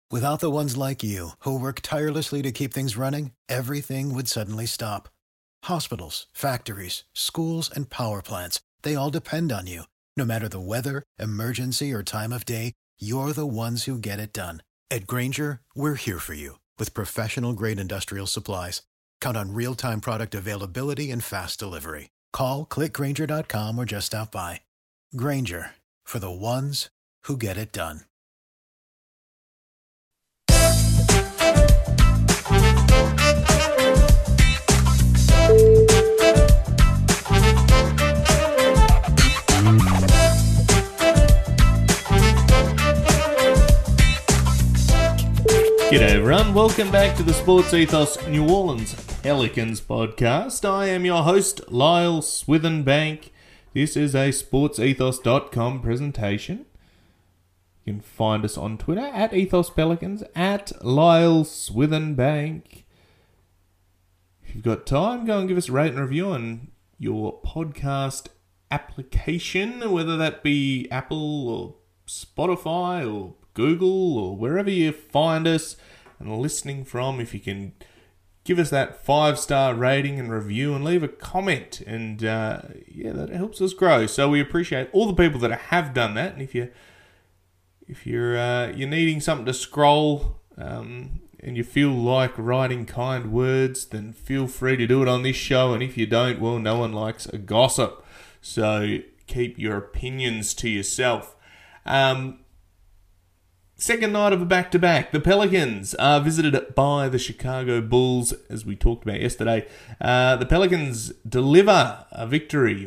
Without the ones like you, who work tirelessly to keep things running, everything would suddenly stop. Hospitals, factories, schools, and power plants, they all depend on you. No matter the weather, emergency, or time of day, you're the ones who get it done. At Grainger, we're here for you with professional-grade industrial supplies. Count on real-time product availability and fast delivery. Call, clickgrainger.com, or just stop by. Grainger, for the ones who get it done. G'day everyone, welcome back to the Sports Ethos New Orleans Pelicans podcast. I am your host, Lyle Swithenbank. This is a sportsethos.com presentation. You can find us on Twitter at EthosPelicans, at Lyle Swithenbank. If you've got time, go and give us a rate and review on your podcast application, whether that be Apple or Spotify or Google or wherever you find us and listening from. If you can give us that 5-star rating and review and leave a comment, and that helps us grow. So we appreciate all the people that have done that. And if you're needing something to scroll and you feel like writing kind words, then feel free to do it on this show. And if you don't, well, no one likes a gossip. So keep your opinions to yourself. Second night of a back-to-back. The Pelicans are visited by the Chicago Bulls, as we talked about yesterday. The Pelicans deliver a victory,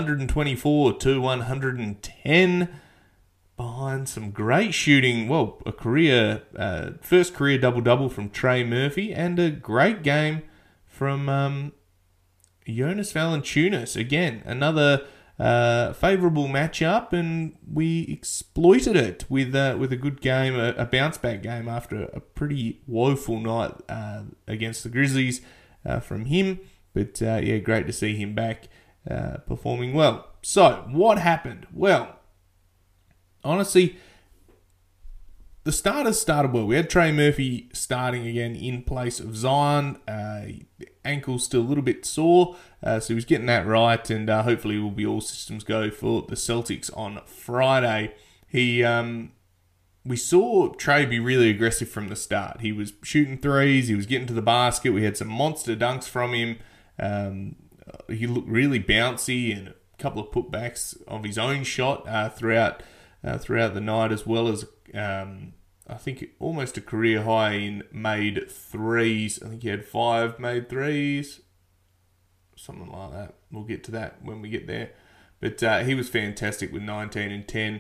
124-110, behind some great shooting. Well, first career double-double from Trey Murphy, and a great game from Jonas Valanciunas. Again, another favourable matchup, and we exploited it with a good game, a bounce-back game after a pretty woeful night against the Grizzlies from him. But great to see him back performing well. So, what happened? Well, honestly, the starters started well. We had Trey Murphy starting again in place of Zion. Ankle's still a little bit sore, so he was getting that right, and hopefully will be all systems go for the Celtics on Friday. We saw Trey be really aggressive from the start. He was shooting threes, he was getting to the basket, we had some monster dunks from him. He looked really bouncy, and a couple of putbacks of his own shot throughout the night, as well as I think almost a career high in made threes. I think he had 5 made threes, something like that. We'll get to that when we get there. But he was fantastic with 19 and 10.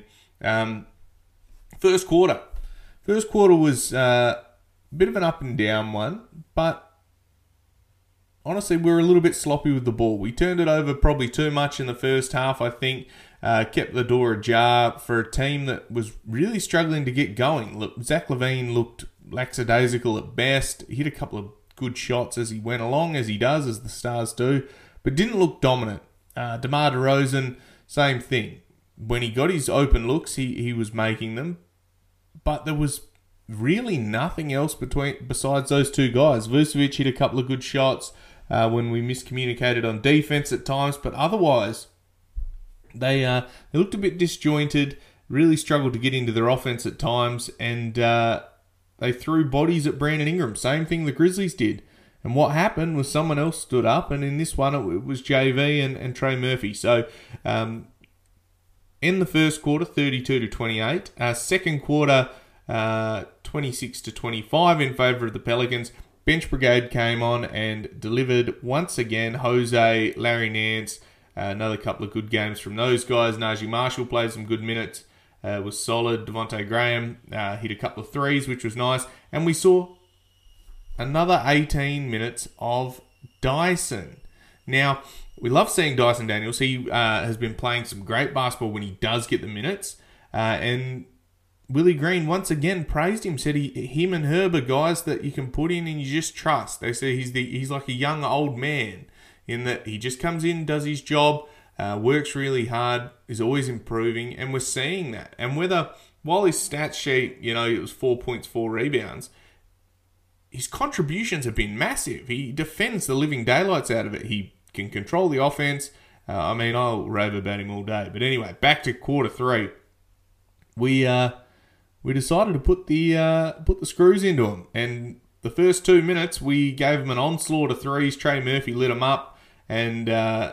First quarter was a bit of an up and down one, but honestly, we were a little bit sloppy with the ball. We turned it over probably too much in the first half, I think. Kept the door ajar for a team that was really struggling to get going. Look, Zach LaVine looked lackadaisical at best. He hit a couple of good shots as he went along, as he does, as the Stars do, but didn't look dominant. DeMar DeRozan, same thing. When he got his open looks, he was making them, but there was really nothing else besides those two guys. Vucevic hit a couple of good shots when we miscommunicated on defense at times, but otherwise, they looked a bit disjointed, really struggled to get into their offense at times, and they threw bodies at Brandon Ingram. Same thing the Grizzlies did. And what happened was someone else stood up, and in this one it was JV and Trey Murphy. So in the first quarter, 32-28. Second quarter, 26-25 in favour of the Pelicans. Bench Brigade came on and delivered once again. Jose, Larry Nance, another couple of good games from those guys. Najee Marshall played some good minutes, was solid. Devontae Graham hit a couple of threes, which was nice. And we saw another 18 minutes of Dyson. Now, we love seeing Dyson Daniels. He has been playing some great basketball when he does get the minutes. And Willie Green once again praised him, said him and Herb are guys that you can put in and you just trust. They say he's like a young old man, in that he just comes in, does his job, works really hard, is always improving, and we're seeing that. And whether while his stats sheet, it was 4 points, 4 rebounds, his contributions have been massive. He defends the living daylights out of it. He can control the offense. I'll rave about him all day. But anyway, back to quarter 3. We decided to put the screws into him, and the first 2 minutes we gave him an onslaught of threes. Trey Murphy lit him up, and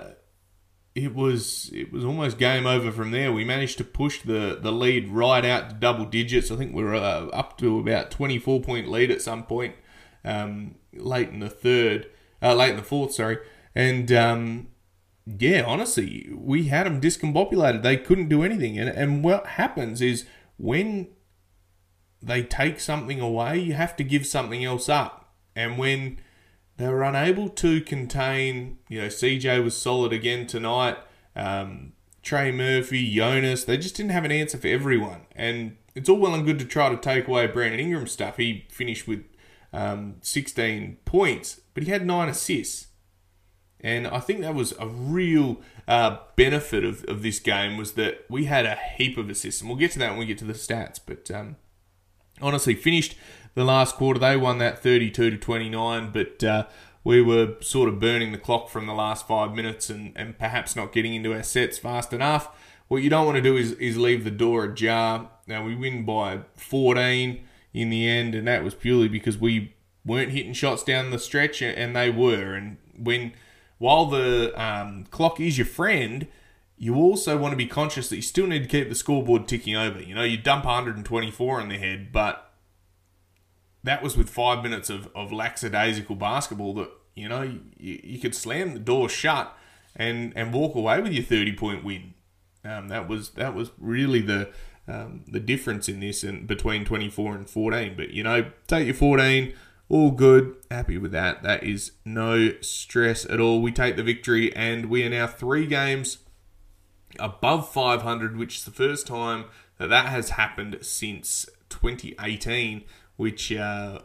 it was almost game over from there. We managed to push the lead right out to double digits. I think we were up to about 24-point lead at some point late in the fourth. And honestly, we had them discombobulated. They couldn't do anything. And what happens is when they take something away, you have to give something else up. And when they were unable to contain, CJ was solid again tonight, Trey Murphy, Jonas, they just didn't have an answer for everyone. And it's all well and good to try to take away Brandon Ingram's stuff. He finished with 16 points, but he had 9 assists. And I think that was a real benefit of this game, was that we had a heap of assists. And we'll get to that when we get to the stats. But honestly, finished the last quarter. They won that 32-29, but we were sort of burning the clock from the last 5 minutes and perhaps not getting into our sets fast enough. What you don't want to do is leave the door ajar. Now, we win by 14 in the end, and that was purely because we weren't hitting shots down the stretch, and they were. And while the clock is your friend, you also want to be conscious that you still need to keep the scoreboard ticking over. You dump 124 on their head, but that was with 5 minutes of lackadaisical basketball that, you could slam the door shut and walk away with your 30-point win. That was really the difference in this and between 24 and 14. But, take your 14, all good, happy with that. That is no stress at all. We take the victory, and we are now 3 games above 500, which is the first time that has happened since 2018, which, that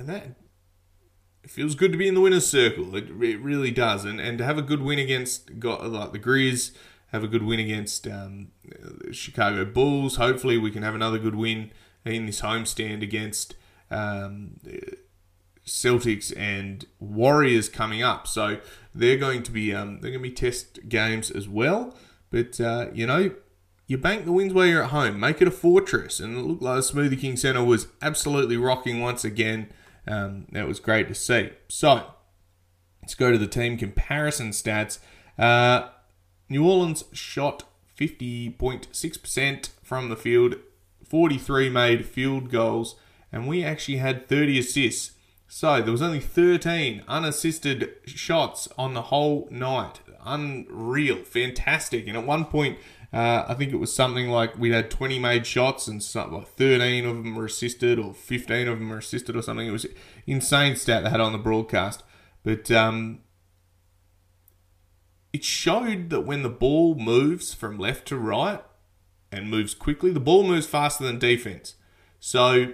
it feels good to be in the winner's circle. It really does. And to have a good win against like the Grizz, have a good win against the Chicago Bulls. Hopefully we can have another good win in this homestand against Celtics and Warriors coming up. So they're going to be test games as well. But you bank the wins while you're at home. Make it a fortress. And it looked like the Smoothie King Center was absolutely rocking once again. That was great to see. So let's go to the team comparison stats. New Orleans shot 50.6% from the field, 43 made field goals, and we actually had 30 assists. So there was only 13 unassisted shots on the whole night. Unreal, fantastic. And at one point, I think it was something like we had 20 made shots and something like 13 of them were assisted or 15 of them were assisted or something. It was an insane stat they had on the broadcast. But it showed that when the ball moves from left to right and moves quickly, the ball moves faster than defense. So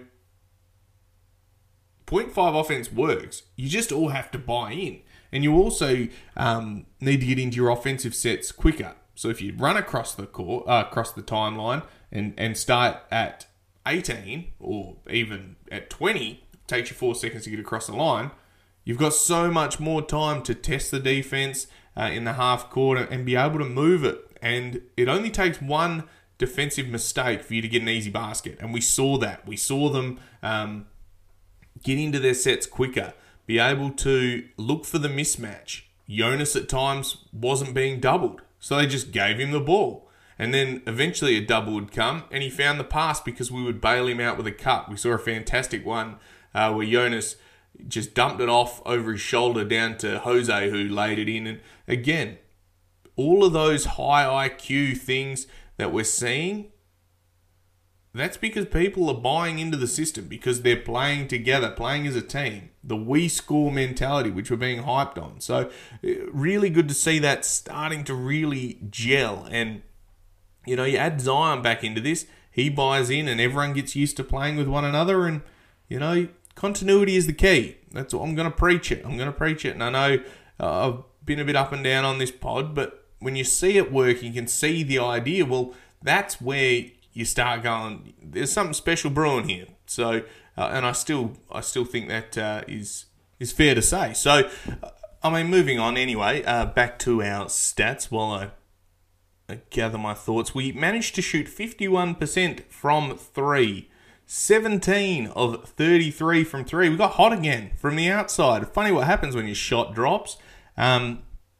0.5 offense works. You just all have to buy in. And you also need to get into your offensive sets quicker. So if you run across the court, across the timeline and start at 18 or even at 20, takes you 4 seconds to get across the line, you've got so much more time to test the defense in the half court and be able to move it. And it only takes one defensive mistake for you to get an easy basket. And we saw that. We saw them get into their sets quicker, be able to look for the mismatch. Jonas at times wasn't being doubled, so they just gave him the ball. And then eventually a double would come, and he found the pass because we would bail him out with a cut. We saw a fantastic one where Jonas just dumped it off over his shoulder down to Jose, who laid it in. And again, all of those high IQ things that we're seeing, that's because people are buying into the system, because they're playing together, playing as a team. The we score mentality, which we're being hyped on. So really good to see that starting to really gel. And, you add Zion back into this, he buys in and everyone gets used to playing with one another. And, continuity is the key. That's what I'm going to preach it. And I know I've been a bit up and down on this pod, but when you see it work, you can see the idea. Well, that's where you start going, there's something special brewing here. So, and I still think that is fair to say. So, moving on anyway, back to our stats while I gather my thoughts. We managed to shoot 51% from 3. 17 of 33 from 3. We got hot again from the outside. Funny what happens when your shot drops. And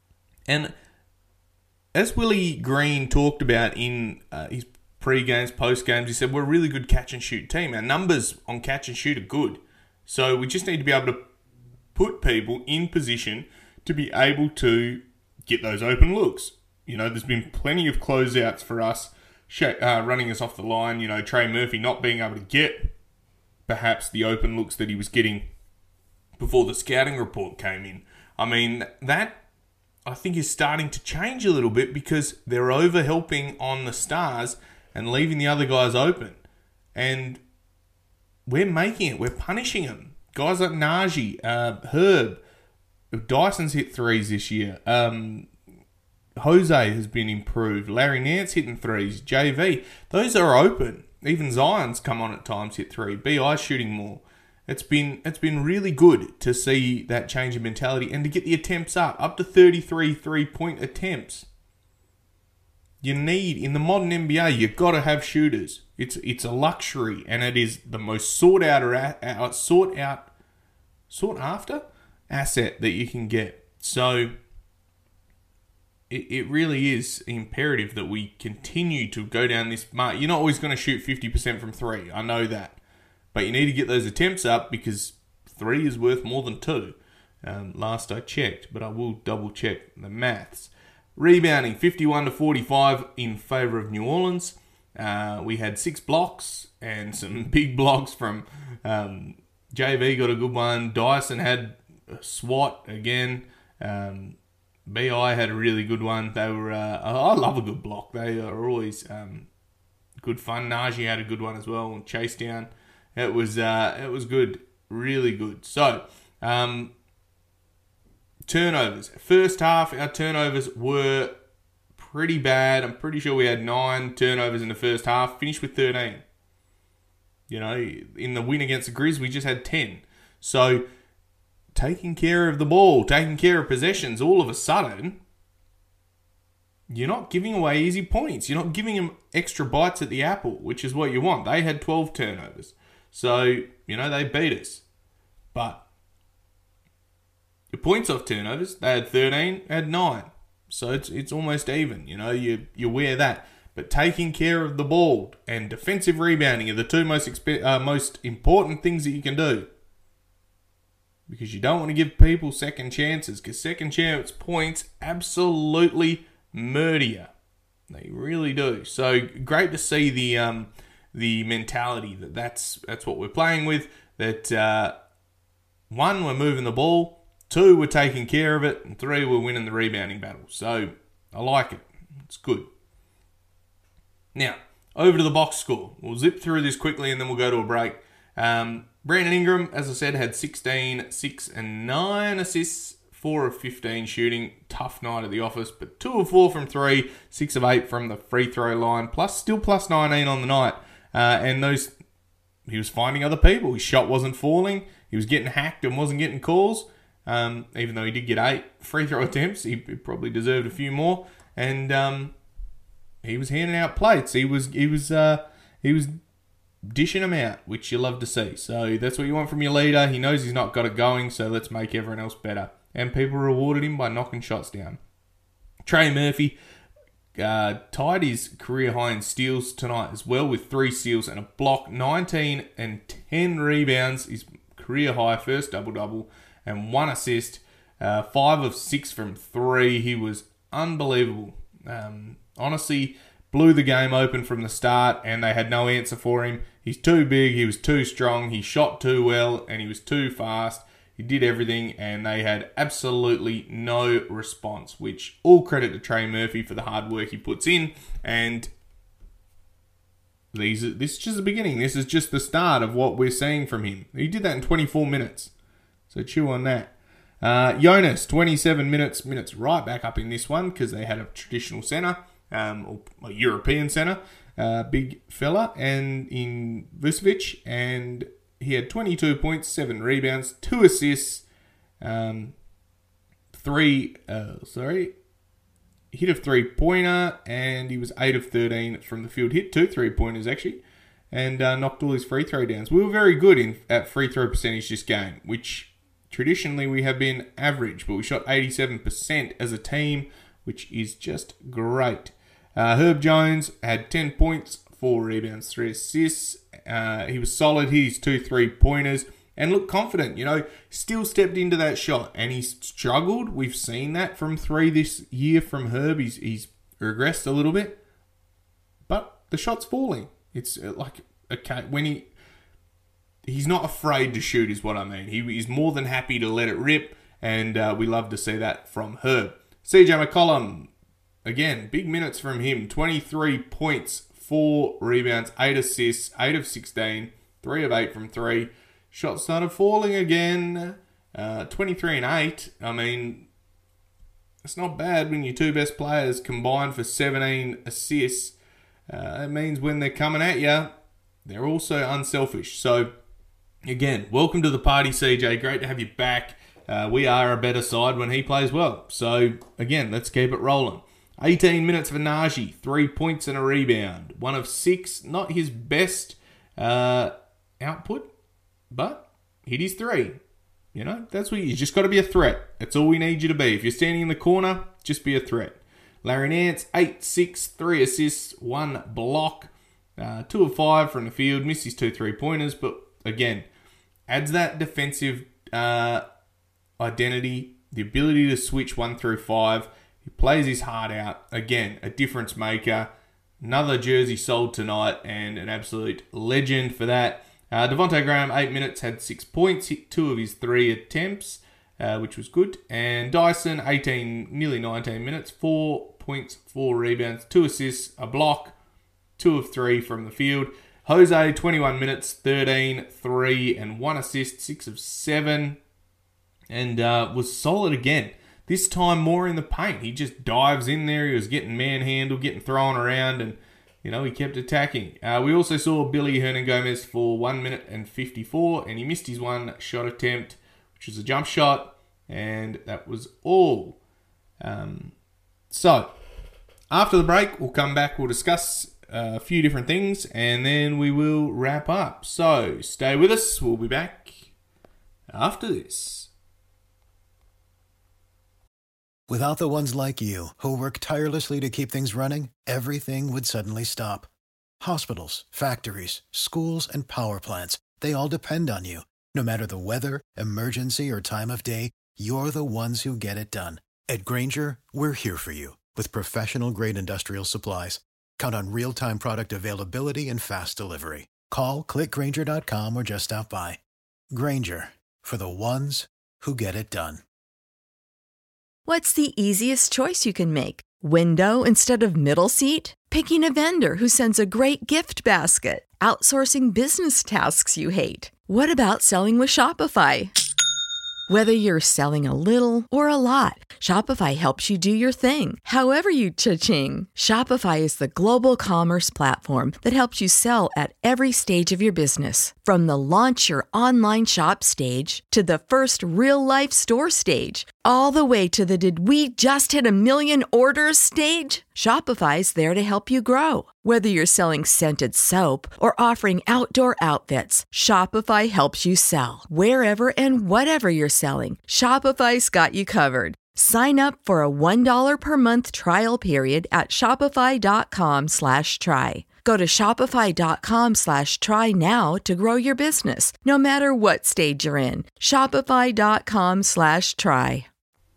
as Willie Green talked about in his pre-games, post-games, he said, we're a really good catch-and-shoot team. Our numbers on catch-and-shoot are good. So we just need to be able to put people in position to be able to get those open looks. You know, there's been plenty of closeouts for us, running us off the line. You know, Trey Murphy not being able to get perhaps the open looks that he was getting before the scouting report came in. I mean, that I think is starting to change a little bit because they're over-helping on the stars and leaving the other guys open. And we're making it. We're punishing them. Guys like Najee, Herb, Dyson's hit threes this year. Jose has been improved. Larry Nance hitting threes. JV. Those are open. Even Zion's come on at times, hit three. BI's shooting more. It's been really good to see that change in mentality and to get the attempts up to 33 3-point attempts. You need, in the modern NBA, you've got to have shooters. It's a luxury, and it is the most sought after asset that you can get. So it really is imperative that we continue to go down this mark. You're not always going to shoot 50% from 3. I know that. But you need to get those attempts up because 3 is worth more than 2. Last I checked, but I will double check the maths. Rebounding 51-45 in favour of New Orleans. We had 6 blocks and some big blocks from JV got a good one. Dyson had a swat again. BI had a really good one. They were. I love a good block. They are always good fun. Najee had a good one as well. And chase down. It was good, really good. So, turnovers. First half, our turnovers were pretty bad. I'm pretty sure we had 9 turnovers in the first half. Finished with 13. You know, in the win against the Grizz, we just had 10. So, taking care of the ball, taking care of possessions, all of a sudden, you're not giving away easy points. You're not giving them extra bites at the apple, which is what you want. They had 12 turnovers. So, you know, they beat us. But your points off turnovers, they had 13, had 9. So it's almost even. You know, you wear that. But taking care of the ball and defensive rebounding are the two most important things that you can do. Because you don't want to give people second chances. Because second chance points absolutely murder you. They really do. So great to see the mentality that's what we're playing with. That 1, we're moving the ball. 2, we're taking care of it. And 3, we're winning the rebounding battle. So I like it. It's good. Now, over to the box score. We'll zip through this quickly and then we'll go to a break. Brandon Ingram, as I said, had 16, 6 and 9 assists, 4 of 15 shooting. Tough night at the office, but 2 of 4 from 3, 6 of 8 from the free throw line, still plus 19 on the night. And he was finding other people. His shot wasn't falling. He was getting hacked and wasn't getting calls. Even though he did get 8 free throw attempts, he probably deserved a few more. And he was handing out plates. He was dishing them out, which you love to see. So that's what you want from your leader. He knows he's not got it going, so let's make everyone else better. And people rewarded him by knocking shots down. Trey Murphy tied his career high in steals tonight as well with 3 steals and a block, 19 and 10 rebounds, his career high, first double-double, and 1 assist, 5 of 6 from 3. He was unbelievable. Honestly, blew the game open from the start and they had no answer for him. He's too big, he was too strong, he shot too well, and he was too fast. He did everything and they had absolutely no response, which all credit to Trey Murphy for the hard work he puts in. And this is just the beginning. This is just the start of what we're seeing from him. He did that in 24 minutes. So chew on that. Jonas, 27 minutes right back up in this one because they had a traditional centre, or a European centre. big fella, and in Vucevic, and he had 22 points, 7 rebounds, 2 assists, hit of 3-pointer, and he was 8 of 13 from the field. Hit 2 3-pointers actually, and knocked all his free throw downs. We were very good at free throw percentage this game, which traditionally we have been average, but we shot 87% as a team, which is just great. Herb Jones had 10 points, 4 rebounds, 3 assists. He was solid. Hit his 2 3-pointers and looked confident. Still stepped into that shot, and he struggled. We've seen that from 3 this year from Herb. He's regressed a little bit, but the shot's falling. It's like when he's not afraid to shoot, is what I mean. He's more than happy to let it rip, and we love to see that from Herb. CJ McCollum, again, big minutes from him. 23 points, 4 rebounds, 8 assists, 8 of 16, 3 of 8 from 3. Shot started falling again. 23 and 8. I mean, it's not bad when your 2 best players combine for 17 assists. It means when they're coming at you, they're also unselfish. So, again, welcome to the party, CJ. Great to have you back. We are a better side when he plays well. So, again, let's keep it rolling. 18 minutes for Najee. 3 points and a rebound. 1 of 6. Not his best output, but hit his 3. That's what you just got to be a threat. That's all we need you to be. If you're standing in the corner, just be a threat. Larry Nance, 8, 6, 3 assists, 1 block, 2 of 5 from the field, missed his 2 3-pointers, but again, adds that defensive identity, the ability to switch 1 through 5. He plays his heart out. Again, a difference maker. Another jersey sold tonight, and an absolute legend for that. Devontae Graham, 8 minutes, had 6 points, hit 2 of his 3 attempts, which was good. And Dyson, 18, nearly 19 minutes, 4 points, 4 rebounds, 2 assists, a block, 2 of 3 from the field. Jose, 21 minutes, 13, 3, and 1 assist, 6 of 7, and was solid again. This time more in the paint. He just dives in there. He was getting manhandled, getting thrown around, and he kept attacking. We also saw Billy Hernangomez for 1 minute and 54, and he missed his 1 shot attempt, which was a jump shot, and that was all. So, after the break, we'll come back, we'll discuss a few different things, and then we will wrap up. So, stay with us. We'll be back after this. Without the ones like you, who work tirelessly to keep things running, everything would suddenly stop. Hospitals, factories, schools, and power plants, they all depend on you. No matter the weather, emergency, or time of day, you're the ones who get it done. At Grainger, we're here for you with professional-grade industrial supplies. Count on real-time product availability and fast delivery. Call, clickgrainger.com, or just stop by. Grainger, for the ones who get it done. What's the easiest choice you can make? Window instead of middle seat? Picking a vendor who sends a great gift basket? Outsourcing business tasks you hate? What about selling with Shopify? Whether you're selling a little or a lot, Shopify helps you do your thing, however you cha-ching. Shopify is the global commerce platform that helps you sell at every stage of your business. From the launch your online shop stage to the first real-life store stage, all the way to the did we just hit 1 million orders stage. Shopify's there to help you grow. Whether you're selling scented soap or offering outdoor outfits, Shopify helps you sell. Wherever and whatever you're selling, Shopify's got you covered. Sign up for a $1 per month trial period at shopify.com/try. Go to shopify.com/try now to grow your business, no matter what stage you're in. Shopify.com/try.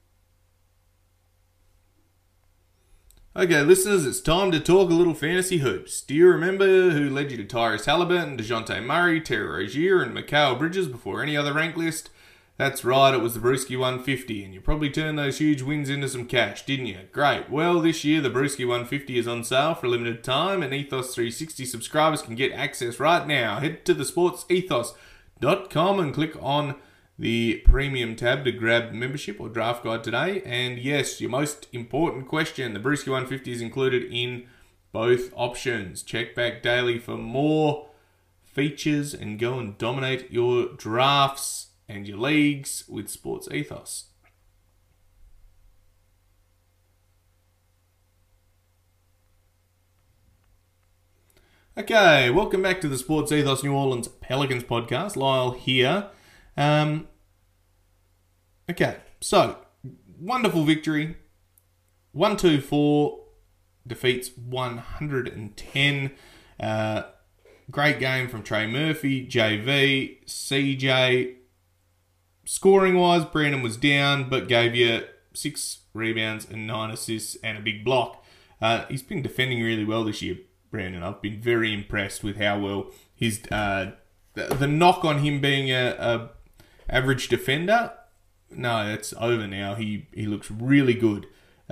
Okay, listeners, it's time to talk a little fantasy hoops. Do you remember who led you to Tyrese Halliburton, DeJounte Murray, Terry Rozier, and Mikal Bridges before any other rank list? That's right, it was the Brewski 150, and you probably turned those huge wins into some cash, didn't you? Great. Well, this year the Brewski 150 is on sale for a limited time, and Ethos 360 subscribers can get access right now. Head to thesportsethos.com and click on the premium tab to grab membership or draft guide today. And yes, your most important question, the Brewski 150 is included in both options. Check back daily for more features and go and dominate your drafts and your leagues with Sports Ethos. Okay, welcome back to the Sports Ethos New Orleans Pelicans podcast. Lyle here. Okay, so wonderful victory. 124 defeats 110. Great game from Trey Murphy, JV, CJ. Scoring-wise, Brandon was down, but gave you 6 rebounds and 9 assists and a big block. He's been defending really well this year, Brandon. I've been very impressed with how well his the knock on him being a average defender. No, that's over now. He looks really good.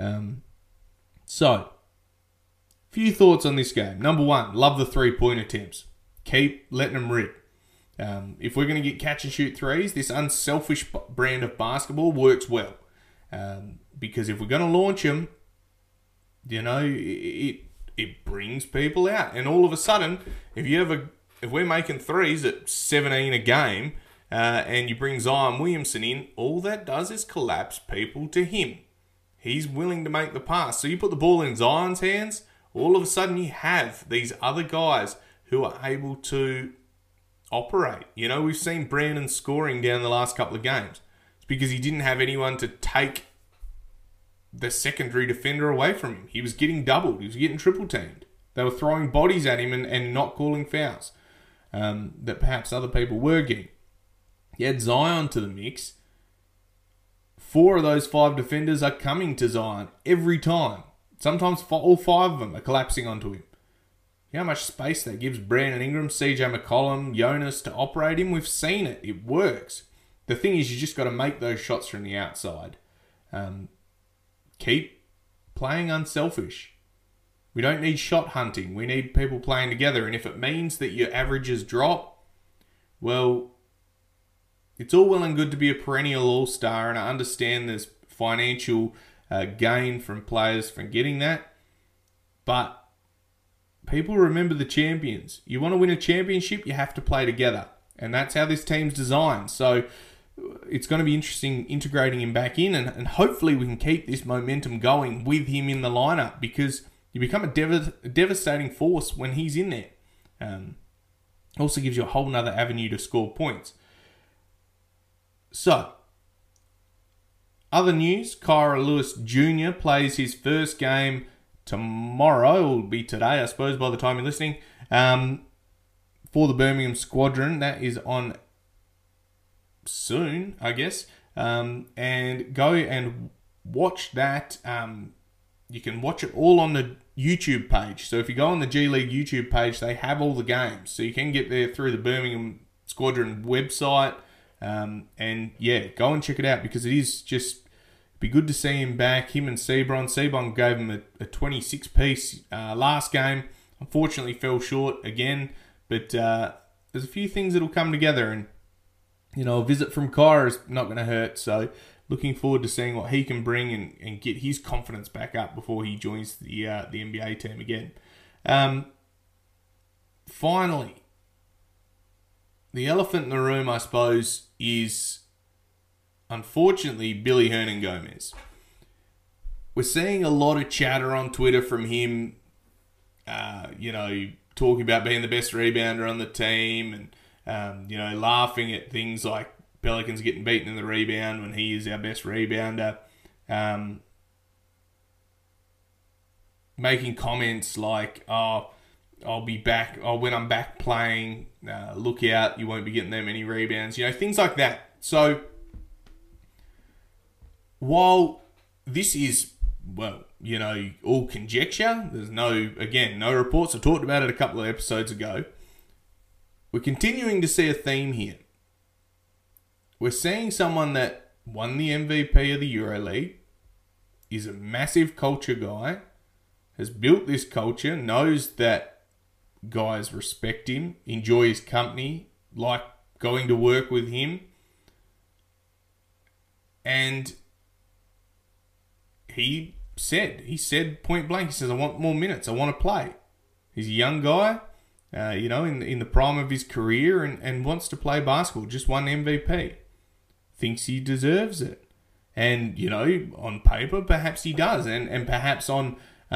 So, few thoughts on this game. Number one, love the 3-point attempts. Keep letting them rip. If we're going to get catch and shoot threes, this unselfish brand of basketball works well. Because if we're going to launch them, you know, it brings people out. And all of a sudden, if we're making threes at 17 a game, and you bring Zion Williamson in, all that does is collapse people to him. He's willing to make the pass. So you put the ball in Zion's hands, all of a sudden you have these other guys who are able to operate. You know, we've seen Brandon scoring down the last couple of games. It's because he didn't have anyone to take the secondary defender away from him. He was getting doubled. He was getting triple teamed. They were throwing bodies at him and not calling fouls that perhaps other people were getting. You add Zion to the mix. 4 of those 5 defenders are coming to Zion every time. Sometimes all 5 of them are collapsing onto him. You know how much space that gives Brandon Ingram, CJ McCollum, Jonas to operate him? We've seen it. It works. The thing is, you just got to make those shots from the outside. Keep playing unselfish. We don't need shot hunting. We need people playing together. And if it means that your averages drop, well, it's all well and good to be a perennial all-star, and I understand there's financial gain from players from getting that. But people remember the champions. You want to win a championship, you have to play together. And that's how this team's designed. So it's going to be interesting integrating him back in, and hopefully we can keep this momentum going with him in the lineup, because you become a devastating force when he's in there. Also gives you a whole nother avenue to score points. So, other news, Kyra Lewis Jr. plays his first game tomorrow, or will be today, I suppose, by the time you're listening, for the Birmingham Squadron. That is on soon, I guess. And go and watch that. You can watch it all on the YouTube page. So if you go on the G League YouTube page, they have all the games. So you can get there through the Birmingham Squadron website. And yeah, go and check it out, because it is just be good to see him back. Him and Sebron. Sebron gave him a 26-piece last game. Unfortunately, fell short again. But there's a few things that'll come together, and you know, a visit from Kyra is not going to hurt. So looking forward to seeing what he can bring and get his confidence back up before he joins the NBA team again. Finally, the elephant in the room, I suppose, is unfortunately Billy Hernangomez. We're seeing a lot of chatter on Twitter from him, talking about being the best rebounder on the team, and laughing at things like Pelicans getting beaten in the rebound when he is our best rebounder. Making comments like, I'll be back. When I'm back playing, look out, you won't be getting that many rebounds. Things like that. So, while this is, all conjecture, there's no reports. I talked about it a couple of episodes ago. We're continuing to see a theme here. We're seeing someone that won the MVP of the EuroLeague, is a massive culture guy, has built this culture, knows that guys respect him, enjoy his company, like going to work with him. And he said point blank, he says, I want more minutes. I want to play. He's a young guy, in the prime of his career and wants to play basketball. Just won MVP. Thinks he deserves it. And, on paper, perhaps he does. And perhaps on,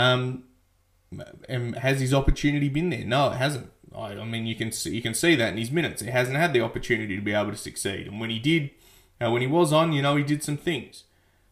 has his opportunity been there? No, it hasn't. I mean, you can see that in his minutes. He hasn't had the opportunity to be able to succeed. And when he did, when he was on, he did some things.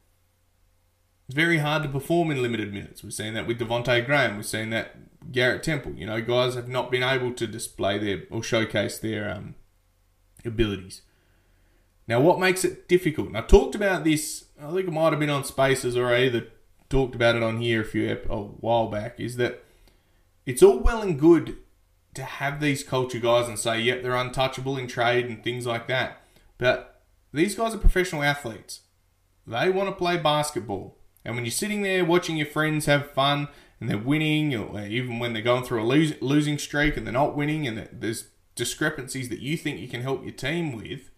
It's very hard to perform in limited minutes. We've seen that with Devontae Graham. We've seen that Garrett Temple. Guys have not been able to display or showcase their abilities. Now, what makes it difficult? And I talked about this, I think it might have been on Spaces, or I either talked about it on here a while back, is that it's all well and good to have these culture guys and say, yep, they're untouchable in trade and things like that. But these guys are professional athletes. They want to play basketball. And when you're sitting there watching your friends have fun and they're winning, or even when they're going through a losing streak and they're not winning, and there's discrepancies that you think you can help your team with,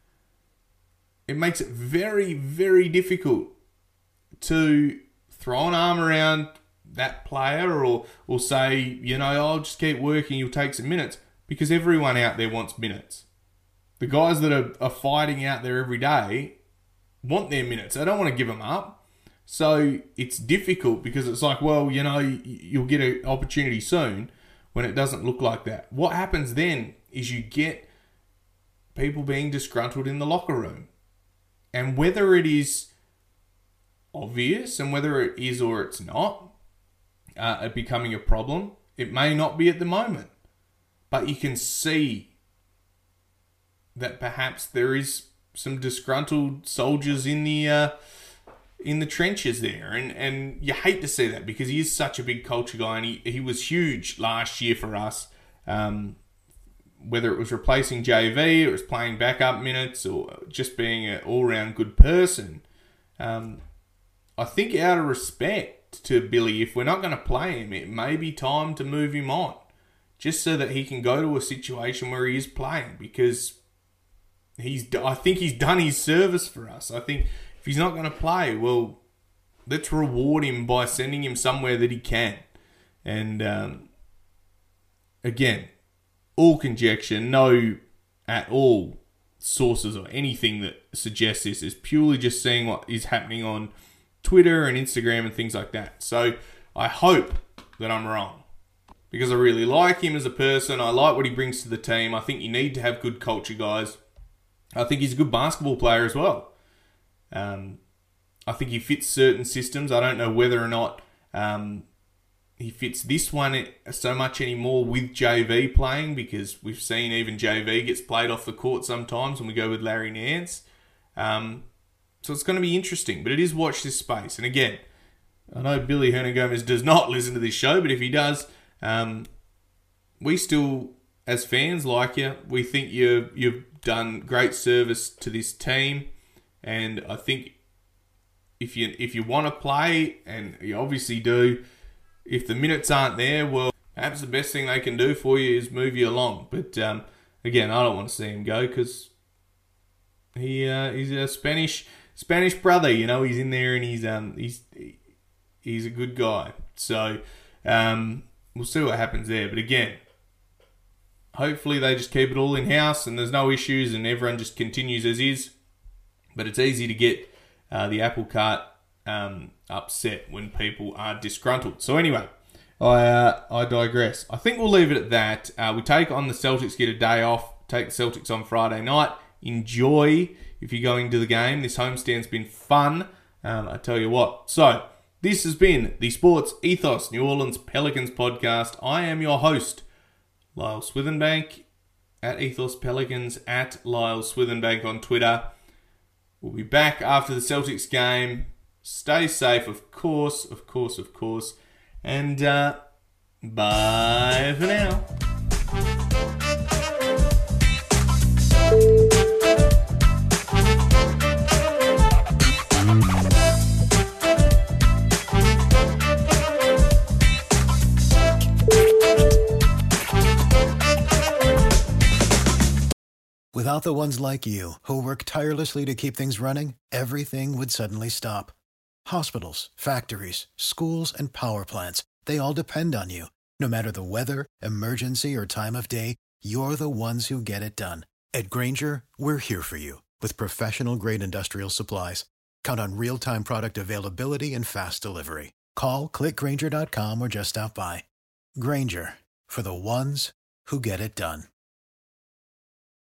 it makes it very, very difficult to throw an arm around that player or say, I'll just keep working, you'll take some minutes, because everyone out there wants minutes. The guys that are fighting out there every day want their minutes. They don't want to give them up. So it's difficult because it's like, well, you'll get an opportunity soon when it doesn't look like that. What happens then is you get people being disgruntled in the locker room. And whether it is obvious and whether it is or it's not becoming a problem, it may not be at the moment. But you can see that perhaps there is some disgruntled soldiers in the trenches there. And you hate to see that because he is such a big culture guy, and he was huge last year for us. Whether it was replacing JV, or it was playing backup minutes, or just being an all-round good person. I think out of respect to Billy, if we're not going to play him, it may be time to move him on. Just so that he can go to a situation where he is playing, because I think he's done his service for us. I think if he's not going to play, well, let's reward him by sending him somewhere that he can. And again, all conjecture, no at all sources or anything that suggests this. Is purely just seeing what is happening on Twitter and Instagram and things like that. So I hope that I'm wrong, because I really like him as a person. I like what he brings to the team. I think you need to have good culture guys. I think he's a good basketball player as well. I think he fits certain systems. I don't know whether or not he fits this one so much anymore with JV playing, because we've seen even JV gets played off the court sometimes when we go with Larry Nance. So it's going to be interesting, but it is watch this space. And again, I know Billy Hernangomez does not listen to this show, but if he does, we still, as fans, like you. We think you've done great service to this team, and I think if you want to play, and you obviously do, if the minutes aren't there, well, perhaps the best thing they can do for you is move you along. But again, I don't want to see him go, because he's a Spanish brother. He's in there, and he's a good guy. So we'll see what happens there. But again, hopefully they just keep it all in house and there's no issues and everyone just continues as is. But it's easy to get the apple cart upset when people are disgruntled. So anyway, I digress. I think we'll leave it at that. We take on the Celtics, get a day off, take the Celtics on Friday night. Enjoy if you're going to the game. This homestand's been fun, I tell you what. So, this has been the Sports Ethos New Orleans Pelicans podcast. I am your host, Lyle Swithenbank, at Ethos Pelicans, at Lyle Swithenbank on Twitter. We'll be back after the Celtics game. Stay safe, of course. And bye for now. Without the ones like you, who work tirelessly to keep things running, everything would suddenly stop. Hospitals, factories, schools, and power plants, they all depend on you. No matter the weather, emergency, or time of day, you're the ones who get it done. At Grainger, we're here for you with professional-grade industrial supplies. Count on real-time product availability and fast delivery. Call, click Grainger.com, or just stop by. Grainger, for the ones who get it done.